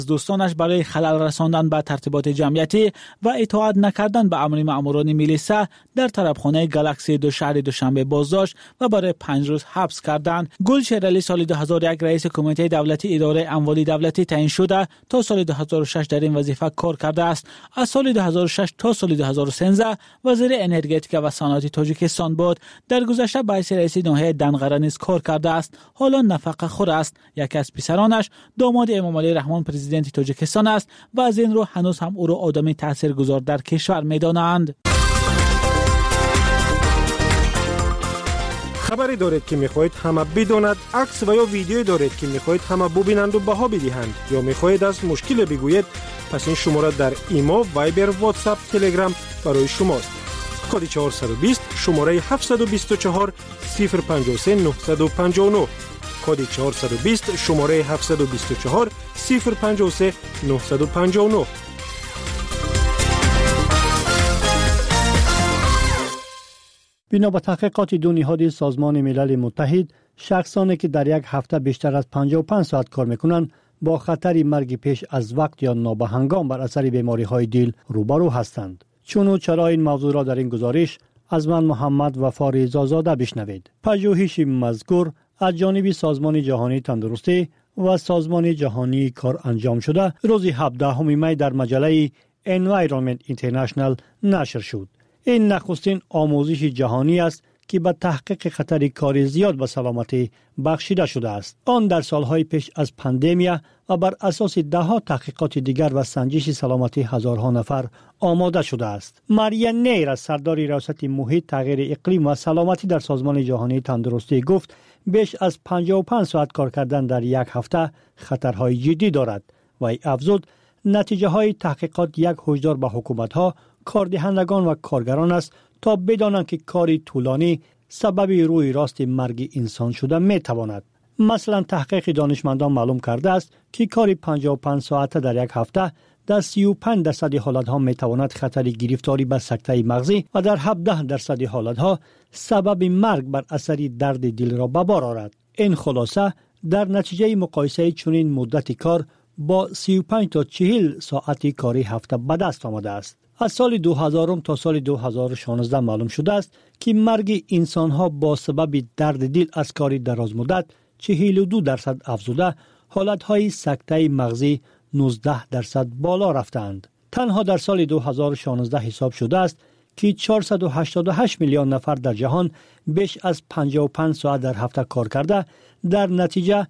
دوستانش برای خلل رساندن به ترتیبات جمعیتی و اطاعت نکردن به امر مأموران میلیسا در طرفخانه گالاکسی دو شهر دوشنبه بازداشت و برای 5 روز حبس کردند. گل شیرالی سال 2001 رئیس کمیته دولتی اداره اموال دولتی تعیین شده تا سال 2006 در این وظیفه کار کرده است. از سال 2006 تا سال 2013 وزیر انرژتیک و صنعت تاجیکستان بود. در گذشته به حیث رئیس ناحیه دنغره نیز کار کرده است. حالا نفقه خور است. یکی از پسرانش داماد امامعلی رحمان پرزیدنت تاجیکستان است و از این رو هنوز هم او را آدمی تاثیرگذار در کشور می‌دانند. خبری دارید که می‌خواهید همه بداند، عکس و یا ویدیویی دارید که می‌خواهید همه ببینند و بها بدهند یا می‌خواهید از مشکل بگویید، پس این شماره در ایما، وایبر، واتساپ، تلگرام برای شماست. کد 420 شماره 724 053 959 کد 420 شماره 724 053 959. بنا به تحقیقات دو نهاد سازمان ملل متحد، شخصانی که در یک هفته بیشتر از 55 ساعت کار میکنند با خطر مرگ پیش از وقت یا نابهنگام بر اثر بیماری‌های دل روبرو هستند. چون و چرا این موضوع را در این گزارش از من محمد وفا رضازاده بشنوید. پژوهش مذکور از جانب سازمان جهانی تندرستی و سازمان جهانی کار انجام شده روز 17 می در مجله Environment International نشر شد. این نخستین آموزش جهانی است که به تحقیق خطر کاری زیاد به سلامتی بخشیده شده است. آن در سالهای پیش از پاندمی و بر اساس ده‌ها تحقیقات دیگر و سنجش سلامتی هزارها نفر آماده شده است. ماریا نیر، سردار ریاست محیط، تغییر اقلیم و سلامتی در سازمان جهانی تندرستی گفت بیش از 55 ساعت کار کردن در یک هفته خطرهای جدی دارد و افزود نتیجه های تحقیقات یک هشدار به حکومت ها، کاردهندگان و کارگران است تا بدانند که کاری طولانی سبب روی راست مرگ انسان شده می تواند. مثلا تحقیق دانشمندان معلوم کرده است که کاری 55 ساعته در یک هفته در 35% حالت ها می تواند خطر گرفتاری به سکته مغزی و در 17% حالت ها سبب مرگ بر اثر درد دل را به بار آورد. این خلاصه در نتیجه مقایسه چنین مدت کار با 35 تا 40 ساعتی کاری هفته به دست آمده است. از سال 2000 تا سال 2016 معلوم شده است که مرگ انسان‌ها با سبب درد دل از کاری دراز مدت 42% افزوده، حالت‌های سکته مغزی 19% بالا رفتند. تنها در سال 2016 حساب شده است که 488 میلیون نفر در جهان بیش از 55 ساعت در هفته کار کرده، در نتیجه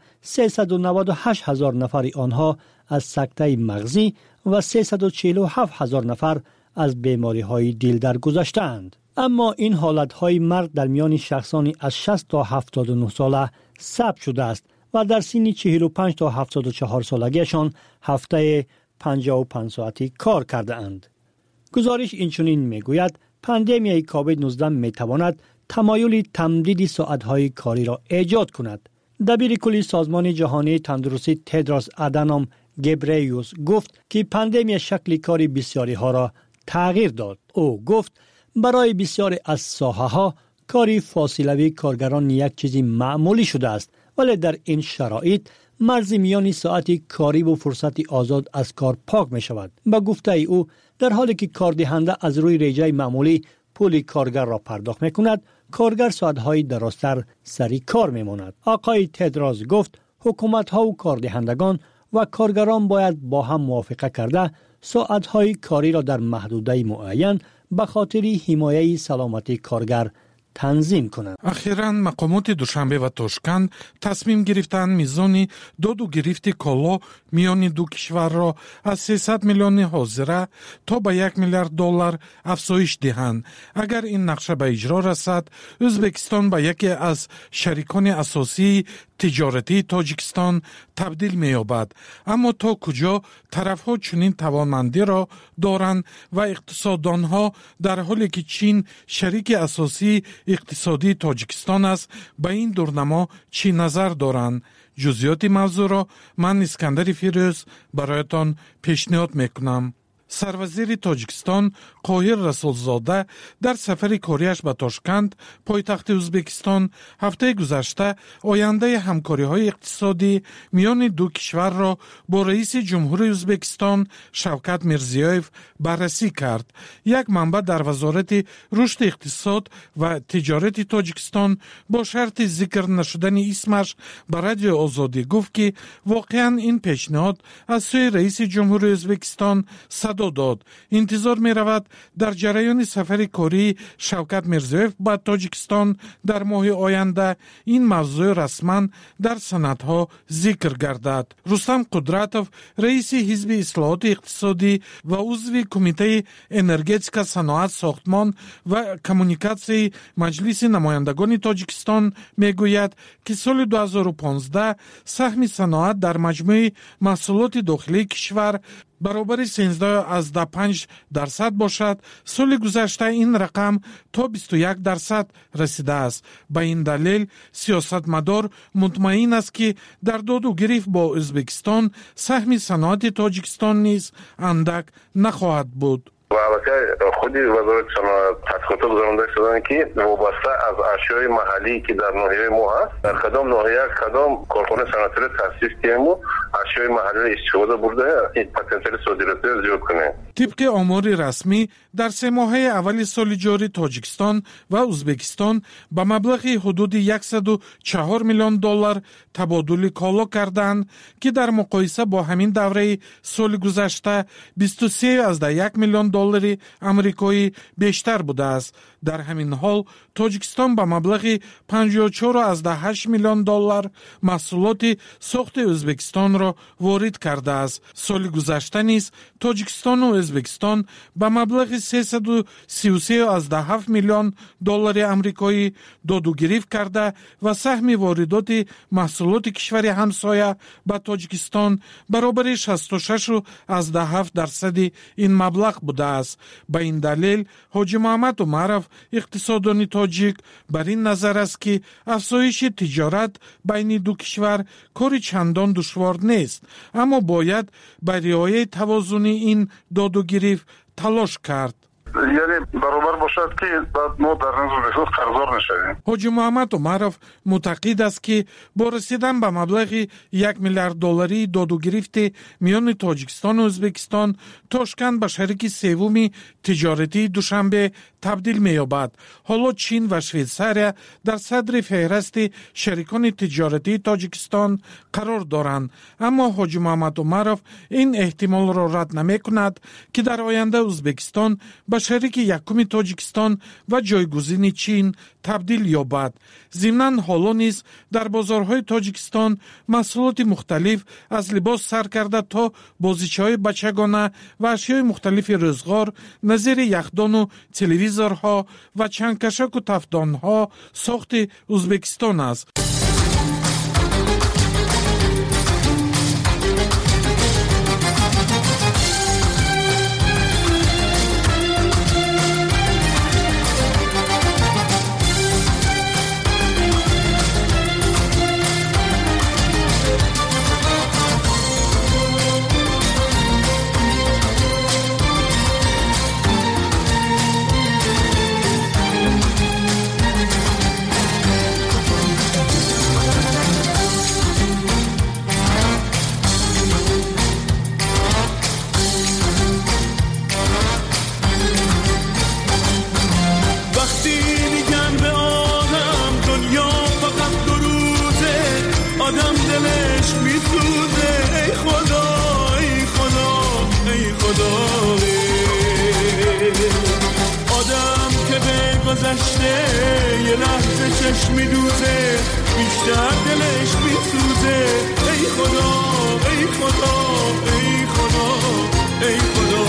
398 هزار نفر آنها از سکته مغزی و 347 هزار نفر از بیماری‌های دل درگذشتند. اما این حالت‌های مرگ در میان شخصانی از 60 تا 79 ساله ثبت شده است و در سن 45 تا 74 سالگیشان هفته 55 ساعتی کار کرده اند. گزارش اینچنین میگوید پاندمی کووید 19 میتواند تمایل تمدید ساعت‌های کاری را ایجاد کند. دبیر کلی سازمان جهانی تندرستی تدروس آدانوم گبریوس گفت که پاندمی شکل کاری بسیاری ها را تغییر داد. او گفت برای بسیاری از ساحه‌ها کاری فاصلوی کارگران یک چیزی معمولی شده است، ولی در این شرایط مرز میان ساعتی کاری و فرصت آزاد از کار پاک می شود. به گفته او در حالی که کاردهنده از روی ریجه معمولی پول کارگر را پرداخت می کند، کارگر ساعت‌های درازتر سری کار می ماند. آقای تدروس گفت حکومت‌ها و کاردهندگان و کارگران باید با هم موافقه کرده ساعت‌های کاری را در محدوده معین به خاطر حمایت سلامتی کارگر تنظیم کنند. اخیراً مقامات دوشنبه و تاشکند تصمیم گرفتند میزان داد و گرفت کالا میان دو کشور را از 300 میلیون حاضره تا به 1 میلیارد دلار افزایش دهند. اگر این نقشه به اجرا رسد، ازبکستان به یکی از شریکان اساسی تجارتی تاجیکستان تبدیل می‌یابد. اما تا کجا طرف‌ها چنین توانمندی را دارند و اقتصاددان‌ها در حالی که چین شریک اساسی اقتصادی تاجیکستان است به این دورنما چی نظر دارند؟ جزئیات موضوع را من اسکندر فیروز برایتان پیشنهاد میکنم. сарвазири Тоҷикистон Қоҳир Расулзода дар сафари кориаш ба Тошканд, пойтахти Ӯзбекистон, ҳафтаи гузашта ояндаи ҳамкориҳои иқтисодӣ миёни ду кишварро бо раиси ҷумҳури Ӯзбекистон Шавкат Мирзиёев баррасӣ кард. Як манбаъ дар вазорати рушди иқтисод ва тиҷорати Тоҷикистон бо шарти зикр нашудани исмаш ба радиои Озодӣ гуфт, ки воқеан ин пешниҳод аз сӯи раиси ҷумҳури Ӯзбекистон садо дод. Интизор меравад дар ҷараёни сафари кории Шавкат Мирзиёев ба Тоҷикистон дар моҳи оянда ин мавзӯъ расман дар санадҳо зикр гардад. Рустам Қудратов, раиси ҳизби ислоҳоти иқтисодӣ ва узви кумитаи энергетика, саноат, сохтмон ва коммуникатсияи Маҷлиси намояндагони Тоҷикистон мегӯяд, ки соли 2015 саҳми саноат дар маҷмӯи маҳсулоти дохилии кишвар баробари 13.5% бошад. соли гузашта ин рақам то 21% расида аст. ба ин далел сиёсатмадор мутмаин аст, ки дар доду гирифт бо Ӯзбекистон саҳми саноати Тоҷикистон низ андак нахоҳад буд. البته خودی وزارت صنعت تحقیقات گزارنده شدن که وابسته از اشیاء محلی که در ناحیه ما هست، در کدام ناحیه کدام کارخانه صنعتی را تأسیس کردیم و اشیاء محلی را استفاده برده این پتانسیل صادراتی را زیاد کنه. طبق آماری رسمی در 3 ماهه اول سال جاری تاجیکستان و ازبکستان با مبلغ حدود 104 میلیون دلار تبادل کالا کردند که در مقایسه با همین دوره سال گذشته 23.1 میلیون دلار آمریکایی بیشتر بوده است. در همین حال تاجیکستان با مبلغ 54.8 میلیون دلار محصولات ساخت ازبکستان را وارد کرده است. سال گذشته نیز تاجیکستان و ازبکستان با مبلغ 333.7 میلیون دلار آمریکایی دادوگیریفت کرده و سهم واردات محصولات کشور همسایه به تاجیکستان برابر 66.7% این مبلغ بوده است. به این دلیل حاجی محمد عمرов اقتصاددانی تاجیک بر این نظر است که افزایش تجارت بین دو کشور کاری چندان دشوار نیست، اما باید به رعایت توازن این دادوگیری تلاش کرد. یعنی برابر باشد که بعد ما در نظر قرضدار نشویم. حاجی محمد عمرов معتقد است که با رسیدن به مبلغ 1 میلیارد دلاری دادوگیریفت میان تاجیکستان و ازبکستان، تاشکند به شریک سوم تجارتی دوشنبه تبدیل می‌یابد. حالا چین و شویتزاریا در صدر فهرست شریکان تجارتی تاجیکستان قرار دارند، اما حاجی محمد عمرов این احتمال را رد نمی‌کند که در آینده ازبکستان به شریک یکم تاجیکستان و جایگزین چین تبدیل یابد. ضمناً حالا نیز در بازارهای تاجیکستان محصولات مختلف از لباس سرکرده تا بازیچه‌های بچگانه و اشیاء مختلف روزگار نظیر یخدان و تلویزورها و چنگکشک و تفدانها ساخت ازبکستان است. یه لحظه چشم میدوزه بیشتر دلش میسوزه. ای خدا ای خدا ای خدا ای خدا.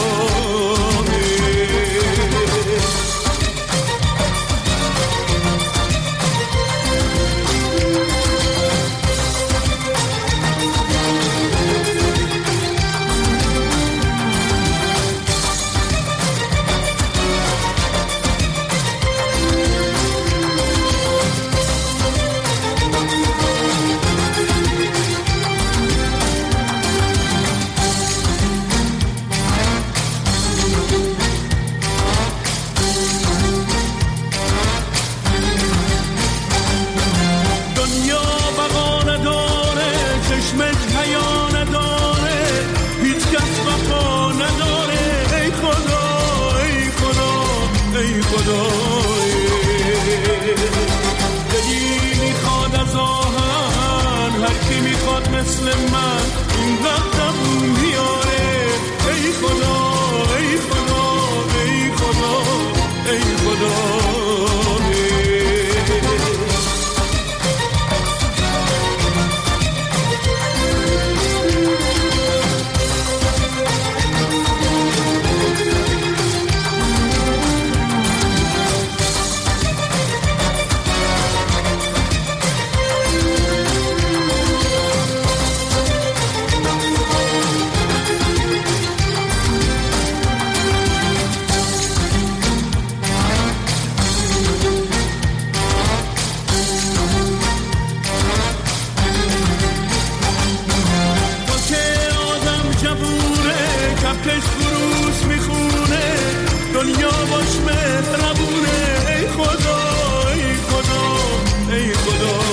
دنیا باش مهربونه. ای خدا ای خدا ای خدا.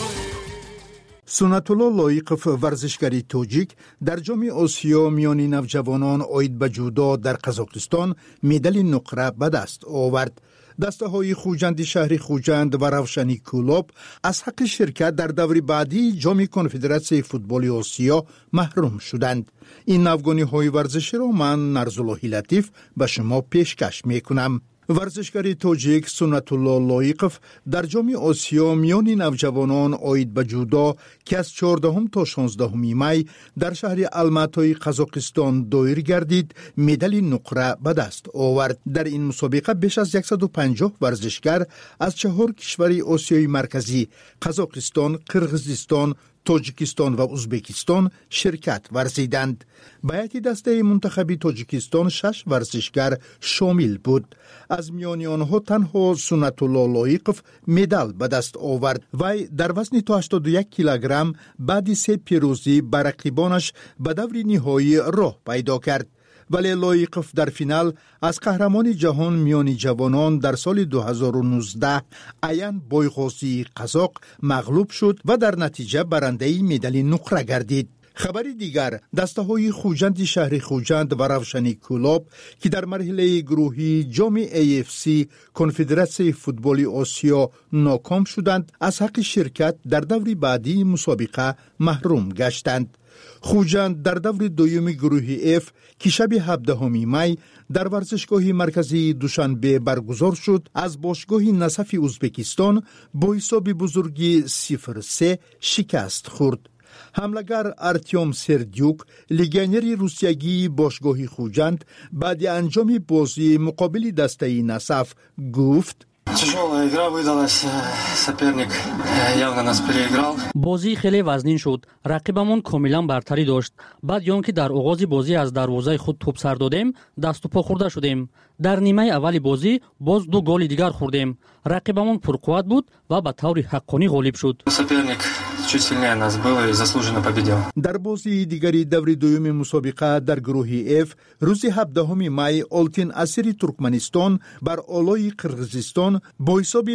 سنت الله لایقف ورزشکاری توجیک در جام آسیا میان نوجوانان عاید به جودو در قزاقستان مدال نقره به دست آورد. دسته های خوجند شهر خوجند و روشنی کولوب از حق شرکت در دور بعدی جام کنفدراسیون فوتبال آسیا محروم شدند. این نوگانی های ورزشی را من نرزالله لطیف به شما پیشکش میکنم. ورزشکاری توجیک سنت الله لایقف در جام آسیا میان نوجوانان عاید به جودو که از 14 تا 16 می در شهر الماتای قزاقستان دایر گردید مدال نقره به دست آورد. در این مسابقه بیش از 150 ورزشکار از 4 کشور آسیای مرکزی قزاقستان، قرغیزستان، تاجیکستان و ازبکستان شرکت ورزیدند. به هیئت دسته منتخبی تاجیکستان 6 ورزشکار شامل بود. از میان آنها تنها سنت الله لایقف مدال به دست آورد. وی در وزن تا 81 کیلوگرم بعد 3 پیروزی بر رقیبانش به دور نهایی راه پیدا کرد. ولی لایقف در فینال از قهرمان جهان میان جوانان در سال 2019 عین بایغازی قزاق مغلوب شد و در نتیجه برنده مدال نقره گردید. خبری دیگر دسته های خوجند شهر خوجند و روشنی کولوب که در مرحله گروهی جام AFC کنفدراسیون فوتبال آسیا ناکام شدند از حق شرکت در دور بعدی مسابقه محروم گشتند. خوجند در دور دوم گروه F که شب 17 می در ورزشگاه مرکزی دوشنبه برگزار شد از باشگاه نصف ازبکستان با حساب بزرگی 0-3 شکست خورد. حملگر ارتیوم سردیوک لگنری روسیایی باشگاه خوجند بعد انجام بازی مقابل دسته نصف گفت Тяжелая игра выдалась, соперник явно нас переиграл. بازی خیلی وزنین شد. رقیبمون کاملا برتری داشت. بعد یان که در آغاز بازی از دروازه خود توپ سر دادیم، دست و پا خورده شدیم. در نیمه اول بازی باز 2 گل دیگر خوردیم. رقیبمون پرقوت بود و به طور حقانی غالب شد. Соперник чуть сильнее нас был и заслуженно победил. در بازی دیگری دور دوم مسابقه در گروه F روز 17 می آلتین اسیر ترکمنستان بر آلای قرغیزستان با حساب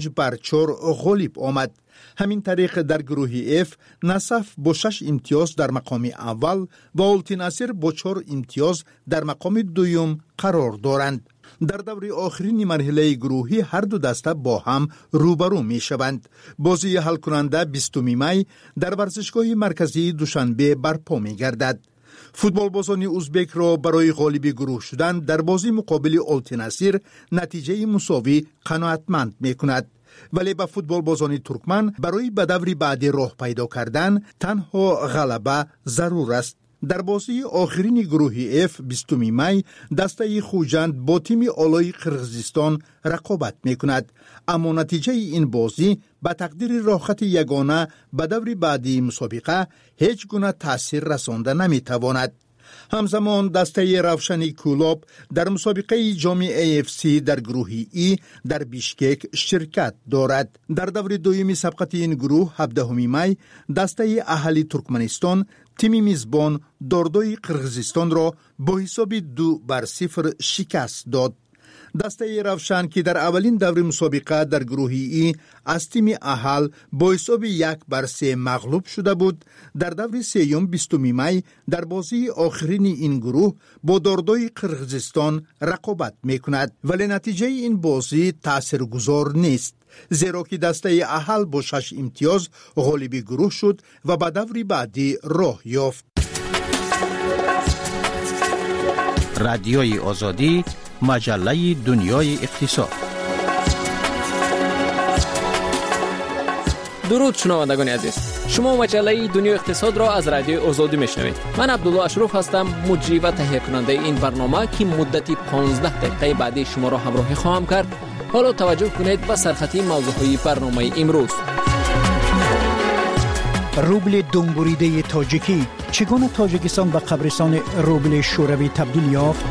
5-4 غالب آمد. همین طریق در گروه F نصف با 6 امتیاز در مقام اول و آلتین اسیر با 4 امتیاز در مقام دوم قرار دارند. در دور آخرین مرحله گروهی هر دو دسته با هم روبرو می شوند. بازی حل کننده 20 می در ورزشگاه مرکزی دوشنبه برپا می گردد. فوتبال بازان ازبک را برای غالب گروه شدن در بازی مقابل آلتین اسیر نتیجه مساوی قناعتمند می کند. ولی به فوتبال بازان ترکمن برای به دور بعدی راه پیدا کردن تنها غلبه ضرور است. در بازی آخرین گروه F 20 می دسته خوجند با تیم آلای قرغیزستان رقابت می کند. اما نتیجه این بازی به تقدیر راحت یگانه به دور بعدی مسابقه هیچ گونه تأثیر رسانده نمی تواند. همزمان دسته روشنی کولوب در مسابقه جام AFC در گروه E در بیشکک شرکت دارد. در دور دوم سبقت این گروه 17 می دسته اهلی ترکمنستان تیم میزبان داردوی قرغیزستان را با حساب 2-0 شکست داد. دسته روشن که در اولین دور مسابقه در گروه ای از تیم اهل با حساب 1-3 مغلوب شده بود، در دور سوم 20 می در بازی آخرین این گروه با داردوی قرغیزستان رقابت می کند. ولی نتیجه این بازی تاثیرگذار نیست، زیرا که دسته اهل با 6 امتیاز غالب گروه شد و به دور بعدی راه یافت. رادیوی آزادی، مجله دنیای اقتصاد. درود شنوندگان عزیز، شما مجله دنیای اقتصاد را از رادیو آزادی میشنوید. من عبدالله اشرف هستم، مجری و تهیه کننده این برنامه که مدتی 15 دقیقه بعدی شما را همراهی خواهم کرد. حالا توجه کنید به سرخطی موضوعهای برنامه امروز. روبل دنبوریده تاجیکی، چگونه تاجیکستان به قبرستان روبل شوروی تبدیل یافت؟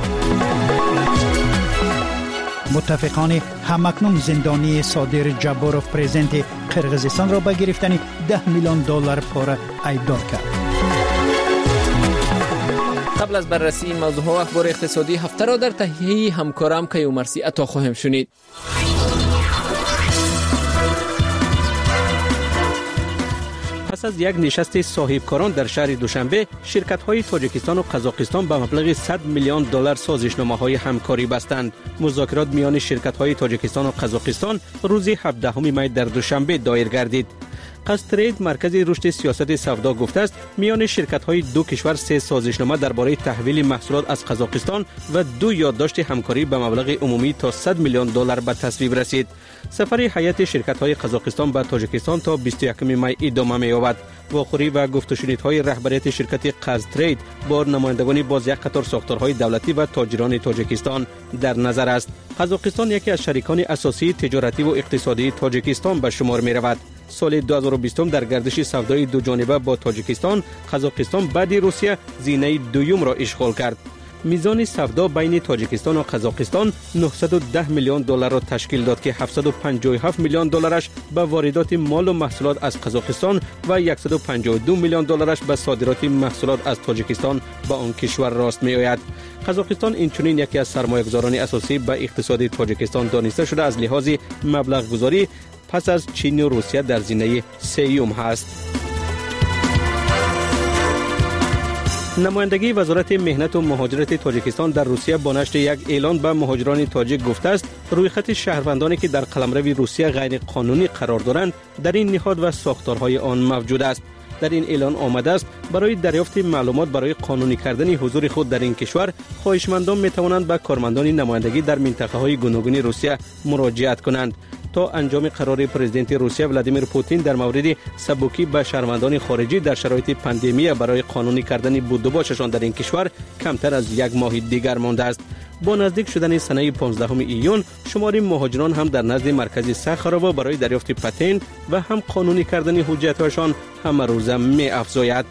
متفقان همکنون زندانی صادر جباروف پرزیدنت قرغیزستان را به گرفتن $10 میلیون پاره ایبدار کرد. قبل از بررسی این موضوع ها اخبار اقتصادی هفته را در تهیه همکارم کیومرثی عطا خواهیم شنید. پس از یک نشست صاحبکاران در شهر دوشنبه، شرکت‌های تاجیکستان و قزاقستان به مبلغ $100 میلیون سازشنامه‌های همکاری بستند. مذاکرات میان شرکت‌های تاجیکستان و قزاقستان روز 17 می در دوشنبه دایر گردید. قصترید مرکز رشد سیاست سودا گفته است میان شرکت‌های دو کشور 3 سازشنامه درباره تحویل محصولات از قزاقستان و 2 یادداشت همکاری به مبلغ عمومی تا $100 میلیون به تصویب رسید. سفر هیئت شرکت‌های قزاقستان به تاجیکستان تا 21 می ادامه می‌یابد. واخوری و گفت‌وشنیدهای رهبریت شرکت قزترید با نمایندگان باز یک قطار ساختارهای دولتی و تاجران تاجیکستان در نظر است. قزاقستان یکی از شریکان اساسی تجارتی و اقتصادی تاجیکستان به شمار می‌رود. سال 2020 در گردش سودای دو جانبه با تاجیکستان، قزاقستان بعد روسیه زینه دوم را اشغال کرد. میزان سودا بین تاجیکستان و قزاقستان $910 میلیون را تشکیل داد که $757 میلیون به واردات مال و محصولات از قزاقستان و $152 میلیون به صادرات محصولات از تاجیکستان به آن کشور راست می آید. قزاقستان اینچنین یکی از سرمایه‌گذاران اساسی به اقتصاد تاجیکستان دانسته شده از لحاظ مبلغ گذاری پس از چین و روسیه در زینه سوم هست. نمایندگی وزارت مهنت و مهاجرت تاجیکستان در روسیه با نشر یک اعلان به مهاجران تاجیک گفته است روی خط شهروندانی که در قلمرو روسیه غیر قانونی قرار دارند در این نهاد و ساختارهای آن موجود است. در این اعلان آمده است برای دریافت معلومات برای قانونی کردن حضور خود در این کشور خواهشمندان می توانند به کارمندان نمایندگی در منطقه‌های گوناگون روسیه مراجعت کنند. تا انجام قرار پرزیدنت روسیه ولادیمیر پوتین در مورد سبکی به شهروندان خارجی در شرایط پاندمی برای قانونی کردن بود و باششان در این کشور کمتر از یک ماه دیگر مانده است. با نزدیک شدن سنه 15 ایون شمار مهاجران هم در نزد مرکز سخراوا برای دریافت پتنت و هم قانونی کردن حجت‌هایشان همه روزه می افزاید.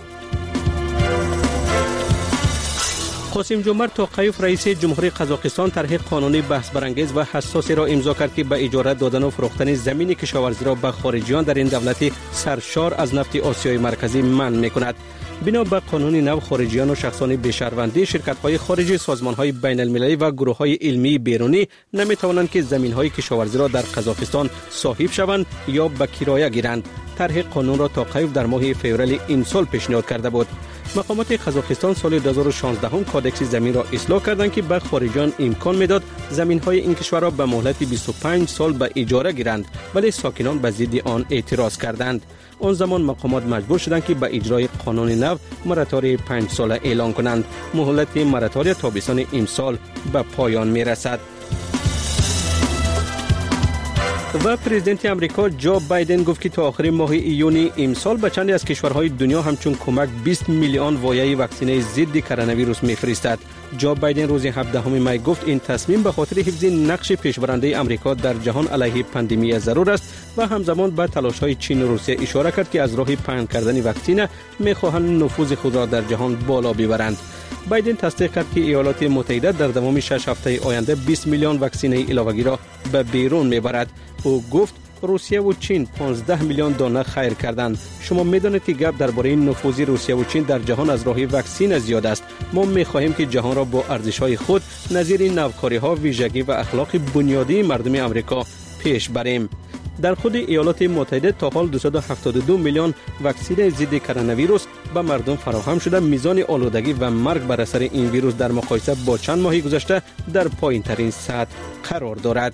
قاسم جمعه توقیف رئیس جمهوری قزاقستان طرح قانونی بحث برانگیز و حساسی را امضا کرد که به اجاره دادن و فروختن زمین کشاورزی را به خارجیان در این دولت سرشار از نفت آسیای مرکزی منع می‌کند. بنا به قانون نو خارجیان و شخصان بی‌شهروندی شرکت‌های خارجی، سازمان‌های بین‌المللی و گروه‌های علمی بیرونی نمی‌توانند که زمین‌های کشاورزی را در قزاقستان صاحب شوند یا به کرایه گیرند. طرح قانون را توقیف در ماه فوریه این سال پیشنهاد کرده بود. مقامات قزاقستان سال 2016 کودکس زمین را اصلاح کردند که به خارجیان امکان میداد زمین‌های این کشور را به مهلت 25 سال به اجاره گیرند، ولی ساکنان به ضد آن اعتراض کردند. آن زمان مقامات مجبور شدند که به اجرای قانون نو مراتوری 5 ساله اعلان کنند. مهلت مراتوری تابستان امسال به پایان میرسد. و پرزیدنت امریکا جو بایدن گفت که تا آخر ماه ایون امسال به چند از کشورهای دنیا همچون کمک 20 میلیون وایه واکسن ضد کرونا ویروس میفرستد. جو بایدن روز 17 می گفت این تصمیم به خاطر حفظ نقش پیشبرنده امریکا در جهان علیه پاندمی ضرور است و همزمان به تلاش‌های چین و روسیه اشاره کرد که از راه پهن کردن واکسن می‌خواهند نفوذ خود را در جهان بالا ببرند. بایدن تصدیق کرد که ایالات متحده در تمام 6 هفته آینده 20 میلیون واکسن علاوه‌ای را به بیرون میبرد. او گفت روسیه و چین 15 میلیون دانه خیر کردند. شما میدانید که گپ درباره نفوذ روسیه و چین در جهان از راه واکسن زیاد است. ما می‌خواهیم که جهان را با ارزش‌های خود نظیر نوکاری‌ها، ویژگی و اخلاق بنیادی مردم آمریکا پیش بریم. در خود ایالات متحده تا حال 272 میلیون واکسن ضد کرونا ویروس به مردم فراهم شده. میزان آلودگی و مرگ بر اثر این ویروس در مقایسه با چند ماه گذشته در پایین‌ترین سطح قرار دارد.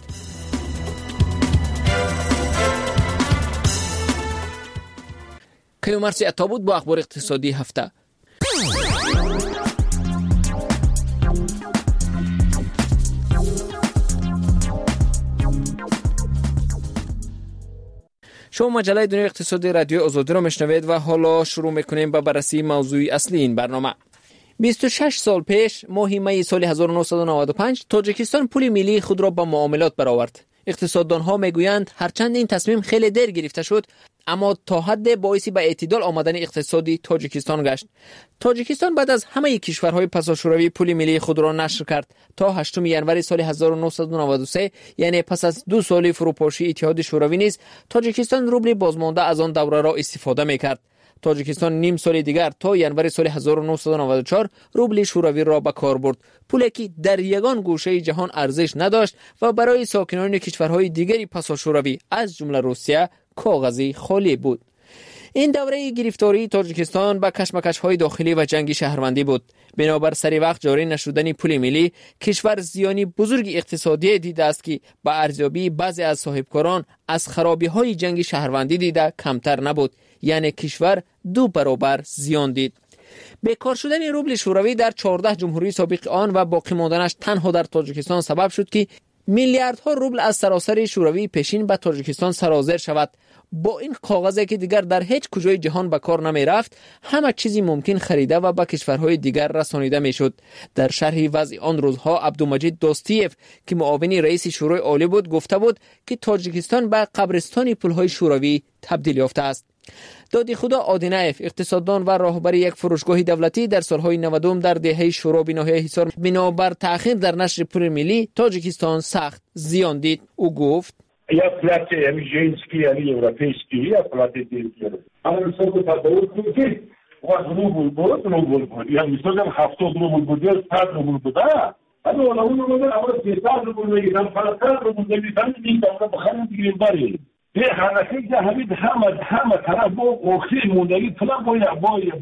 کیومرثی عطا بود با اخبار اقتصادی هفته. شما مجله دنیای اقتصادی رادیو آزادی را میشنوید و حالا شروع میکنیم با بررسی موضوع اصلی این برنامه. 26 سال پیش ماه می سال 1995 تاجیکستان پول ملی خود را با معاملات برآورد. اقتصاددانها میگویند هرچند این تصمیم خیلی دیر گرفته شد، اما تا حد باعثی به اعتدال آمدن اقتصادی تاجیکستان گشت. تاجیکستان بعد از همه کشورهای پساشوروی پول ملی خود را نشر کرد. تا 8 ژانویه سال 1993 یعنی پس از 2 سال فروپاشی اتحاد شوروی نیز تاجیکستان روبل بازمانده از آن دوره را استفاده میکرد. تاجیکستان نیم سال دیگر تا ینور سال 1994 روبل شوروی را به کار برد، پولی که در یگان گوشه جهان ارزش نداشت و برای ساکنان کشورهای دیگری پسا شوروی از جمله روسیه کاغذی خالی بود. این دوره گرفتاری تاجیکستان با کشمکش‌های داخلی و جنگ شهروندی بود. بنابر سری وقت جاری نشدن پول ملی، کشور زیانی بزرگ اقتصادی دیده است که با ارزیابی بعضی از صاحبکاران از خرابی‌های جنگ شهروندی دیده کمتر نبود، یعنی کشور 2 برابر زیان دید. بیکار شدن روبل شوروی در 14 جمهوری سابق آن و باقی ماندنش تنها در تاجیکستان سبب شد که میلیاردها روبل از سراسر شوروی پیشین به تاجیکستان سرازیر شود. با این کاغذی که دیگر در هیچ کجای جهان به کار نمی رفت، همه چیزی ممکن خریده و به کشورهای دیگر رسانیده می شد. در شرح وضع آن روزها عبدالمجید دوستیف که معاون رئیس شورای عالی بود گفته بود که تاجیکستان به قبرستان پولهای شوروی تبدیل یافته است. دادی خدا آدینایف، اقتصاددان و راهبر یک فروشگاه دولتی، در سالهای 90 در دهه شورا به ناحیه حصار بنابر تأخیر در نشر پول ملی تاجیکستان سخت زیان دید. او گفت Я платил, я женский, я европейский, я платил деньги. А мы что-то подают, у вас рубль будет. Я не знаю, 70 рубль будет, 100 рубль будет, да? А ну, на улице, а вот 50 рубль, там 50 рубль, там не там, там баханы грибари. Я ханахи, я хамид, хама, тараб, охи, мудари, тла боя,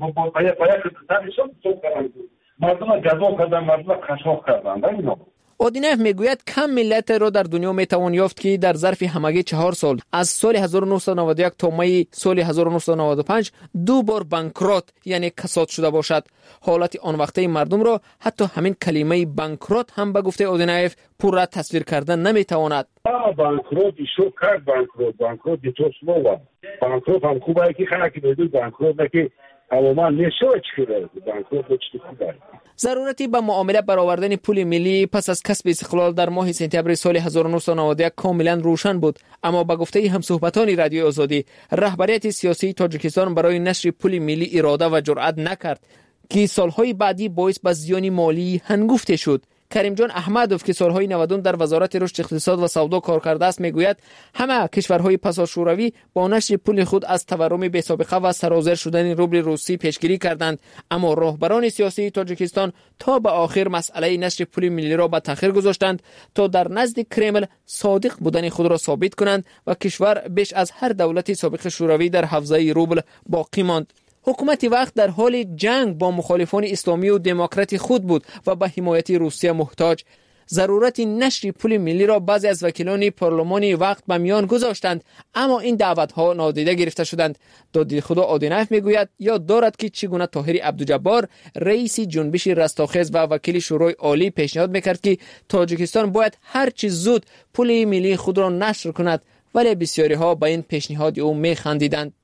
там еще что карают. Мардума газо кадан, мардума кашох кадан, да, не? آدینف میگوید کم ملت را در دنیا میتوان یافت که در ظرف همگی 4 سال از سال 1991 تا می سال 1995 2 بار بانکروت یعنی کساد شده باشد. حالت آن وقته مردم را حتی همین کلمه بانکروت هم به گفته آدینف پورا تصویر کردن نمیتواند. بانکروت شو کرد بانکروت تو سلووا بانکروت هم خوبه که خلک بدون بانکروت که اما نشوچ کرد بانکروت چی خوبه. ضرورتی به معامله برآوردن پول ملی پس از کسب استقلال در ماه سپتامبر سال 1991 کاملا روشن بود، اما به گفته همصحبتان رادیو آزادی رهبریت سیاسی تاجیکستان برای نشر پول ملی اراده و جرأت نکرد که سالهای بعدی باعث به زیان مالی هنگفته شد. کریم جان احمدوف که سالهای 90 در وزارت رشد اقتصاد و سودا کار کرده است میگوید همه کشورهای پسا شوروی با نشر پول خود از تورم بی‌سابقه و سرازیر شدن روبل روسی پیشگیری کردند، اما راهبران سیاسی تاجیکستان تا به آخر مسئله نشر پول ملی را به تأخیر گذاشتند تا در نزد کرمل صادق بودن خود را ثابت کنند و کشور بیش از هر دولت سابق شوروی در حوزه روبل باقی ماند. حکومت وقت در حال جنگ با مخالفان اسلامی و دموکرات خود بود و به حمایت روسیه محتاج. ضرورت نشر پول ملی را بعضی از وکیلان پارلمانی وقت به میان گذاشتند، اما این دعوت‌ها نادیده گرفته شدند. دادی خدا آدینف میگوید یاد دارد که چگونه طاهر عبدالجبار رئیس جنبش رستاخیز و وکیل شورای عالی پیشنهاد میکرد که تاجیکستان باید هر چه زود پول ملی خود را نشر کند، ولی بسیاری ها به این پیشنهاد او میخندیدند.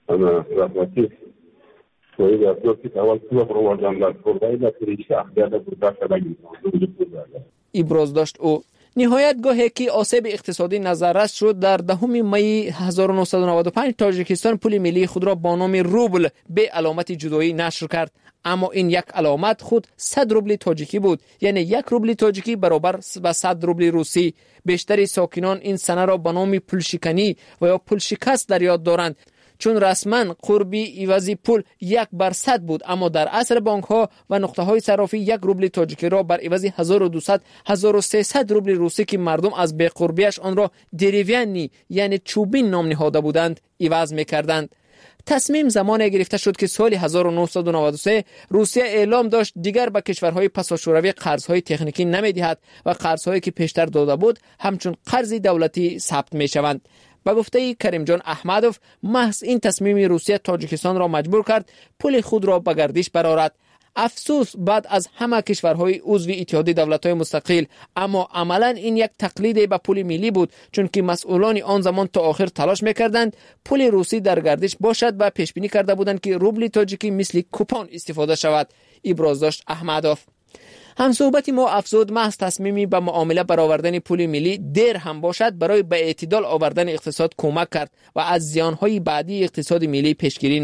ابراز داشت او. نهایت گاهی که آسیب اقتصادی نظررس شد در 10 می 1995 تاجیکستان پول ملی خود را با نام روبل به علامت جدایی نشر کرد، اما این یک علامت خود 100 روبل تاجیکی بود، یعنی 1 روبل تاجیکی برابر به 100 روبل روسی. بیشتر ساکنان این سنه را به نام پول شکنی و یا پول شکست در یاد دارند، چون رسما قربی عوضی پول 1/100 بود، اما در اصل بانک ها و نقطه های صرافی 1 روبل تاجیکی را بر عوض 1200 1300 روبل روسی که مردم از بی قربیش آن را دریوینی یعنی چوبین نام نهاده بودند عوض می‌کردند. تصمیم زمانی گرفته شد که سال 1993 روسیه اعلام داشت دیگر به کشورهای پسا شوروی قرضهای تکنیکی نمی‌دهد و قرضهایی که پیشتر داده بود همچون قرض دولتی ثبت می‌شوند. با گفته کریم جان احمدوف محض این تصمیم روسیه تاجیکستان را مجبور کرد پول خود را به گردش برآورد. افسوس بعد از همه کشورهای عضو اتحاد دولت‌های مستقل، اما عملاً این یک تقلید به پول ملی بود، چون که مسئولان آن زمان تا آخر تلاش می‌کردند پول روسی در گردش باشد و پیش بینی کرده بودند که روبل تاجیکی مثل کوپن استفاده شود. ابراز داشت احمدوف. هم صحبت ما افزود محض تصمیمی به معامله برآوردن پول ملی دیر هم باشد برای به اعتدال آوردن اقتصاد کمک کرد و از زیانهای بعدی اقتصاد ملی پیشگیری نمود.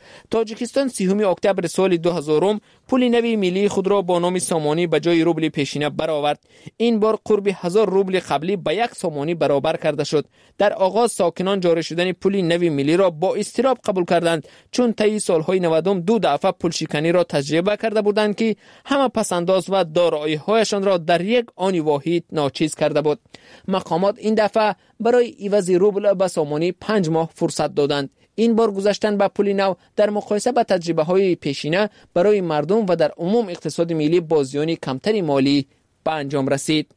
تاجیکستان 30 اکتبر سال 2000 پول نوی ملی خود را با نام سامانی به جای روبل پیشینه برآورد. این بار قرب 1000 روبل قبلی به 1 سامانی برابر کرده شد. در آغاز ساکنان جاری شدن پول نوی ملی را با اضطراب قبول کردند، چون طی سالهای 90 2 دفعه پول شکنی را تجربه کرده بودند که همه پسنداز و دارایی‌هایشان را در یک آن واحد ناچیز کرده بود. مقامات این دفعه برای عوض روبل به سامانی 5 ماه فرصت دادند. این بار گذشتن به پول نو در مقایسه با تجربه‌های پیشینه برای مردم و در عموم اقتصاد ملی با زیان کمتری مالی به انجام رسید.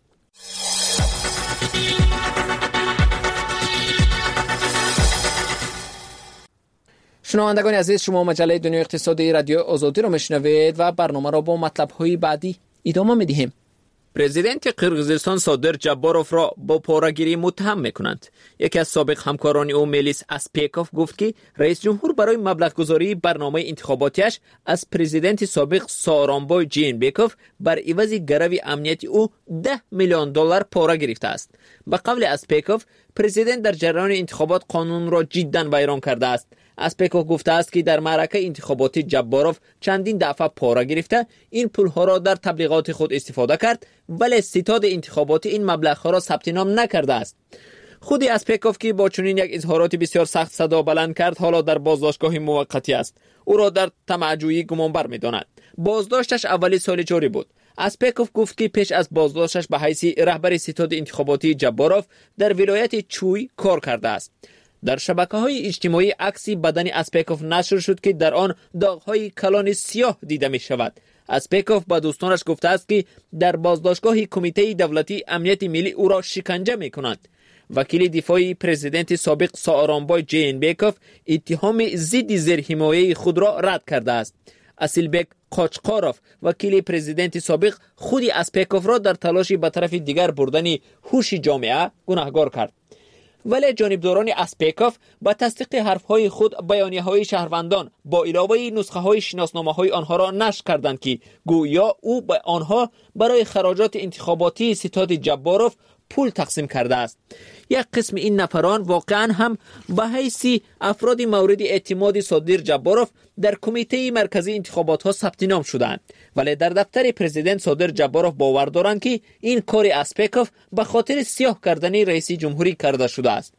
شنوندگان عزیز، شما مجله دنیای اقتصادی رادیو آزادی را میشنوید و برنامه را با مطلب‌های بعدی ادامه می‌دهیم. پرزیدنت قرقیزستان صادر جباروف را با پاره‌گیری متهم می‌کنند. یکی از سابق همکاران او میلیس اسپیکوف گفت که رئیس جمهور برای مبلغ‌گذاری برنامه انتخاباتیش از پرزیدنت سابق سارانبای جینبکوف بر عوض گرو امنیتی او $10 میلیون پاره گرفته است. به قول اسپیکوف، پرزیدنت در جریان انتخابات قانون را جداً ویران کرده است. اسپیکوف گفته است که در معرکه انتخاباتی جباروف چندین دفعه پاره گرفته این پولها را در تبلیغات خود استفاده کرد، ولی ستاد انتخاباتی این مبلغ‌ها را ثبت نام نکرده است. خود اسپیکوف که با چنین یک اظهارات بسیار سخت صدا بلند کرد، حالا در بازداشتگاه موقتی است. او را در طمع‌جویی گمانبر می‌داند. بازداشتش اولی سال جاری بود. اسپیکوف گفت که پیش از بازداشتش به حیث رهبر ستاد انتخاباتی جباروف در ولایت چوی کار کرده است. در شبکه‌های اجتماعی عکسی بدن اسپیکوف نشر شد که در آن داغ‌های کلان سیاه دیده می‌شود. اسپیکوف با دوستانش گفته است که در بازداشتگاه کمیته دولتی امنیت ملی او را شکنجه می‌کنند. وکیل دفاعی پرزیدنت سابق سارانبای جینبکوف اتهام ضد زیرحمایه خود را رد کرده است. اسیلبک قاچقاروف وکیل پرزیدنت سابق خود اسپیکوف را در تلاشی به طرف دیگر بردن هوش جامعه گناهکار کرد. ولی جانبداران اسپیکوف با تصدیق حرفهای خود بیانیه‌های شهروندان با علاوه نسخه‌های شناسنامه‌های آنها را نشر کردند که گویا او به آنها برای خراجات انتخاباتی ستاد جباروف پول تقسیم کرده است. یک قسم این نفران واقعا هم به حیث افراد مورد اعتماد صادر جباروف در کمیته مرکزی انتخابات ها ثبت نام شدند، ولی در دفتر پرزیدنت صادر جباروف باور دارند که این کار اسپیکوف به خاطر سیاه کردن رئیس جمهوری کرده شده است.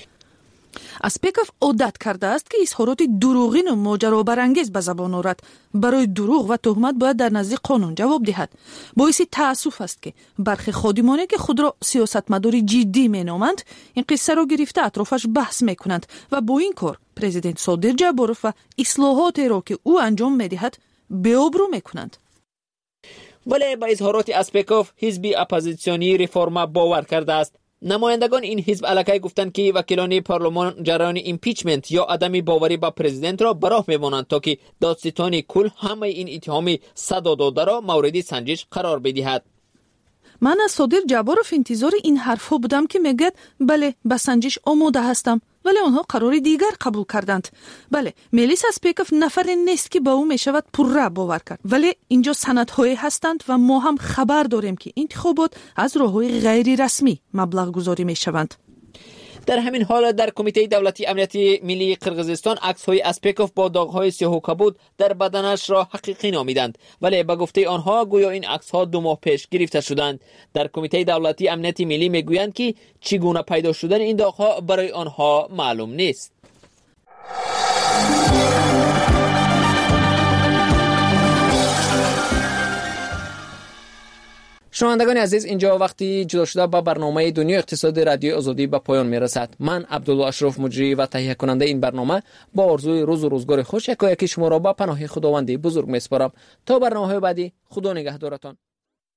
اسپیکوف عادت کرده است که اظهارات دروغین و ماجرابرانگیز به زبان آورد. برای دروغ و تهمت باید در نزد قانون جواب دهد. باعث تأسف است که برخی خادمانی که خود را سیاستمدار جدی مینامند این قصه را گرفته اطرافش بحث میکنند و با این کار پرزیدنت صادر جباروف و اصلاحات را که او انجام میدهد بی‌آبرو میکنند. ولی با اظهارات اسپیکوف حزب اپوزیسیونی ریفورما باور کرده است. نمایندگان این حزب علاقه گفتند که وکیلان پارلمان جریان ایمپیچمنت یا عدم باوری با پرزیدنت را براه می‌مانند تا که دادستان کل همه این اتهام صدا داده را مورد سنجش قرار بدهد. من از صادر جباروف انتظار این حرفها بودم که میگد بله به سنجش آماده هستم، ولی آنها قرار دیگر قبول کردند. بله، میلیس اسپیکوف نفر نیست که با او میشود پرره باور کرد، ولی اینجا سندهایی هستند و ما هم خبر داریم که انتخابات از راه‌های غیر رسمی مبلغ گذاری میشوند. در همین حال در کمیته دولتی امنیت ملی قرقیزستان عکس‌های اسپیکوف با داغ‌های سیاه و کبود در بدنش را حقیقی نامیدند، ولی به گفته آنها گویا این عکس‌ها 2 ماه پیش گرفته شدند. در کمیته دولتی امنیت ملی میگویند که چگونه پیدا شدن این داغ‌ها برای آنها معلوم نیست. شنوندگان عزیز، اینجا وقتی جدا شده با برنامه دنیای اقتصاد رادیو آزادی به پایان میرسد. من عبدالله اشرف مجری و تهیه کننده این برنامه با آرزوی روز و روزگار خوش یکایک شما را با پناه خداوند بزرگ میسپارم. تا برنامه‌های بعدی، خدا نگهدارتان.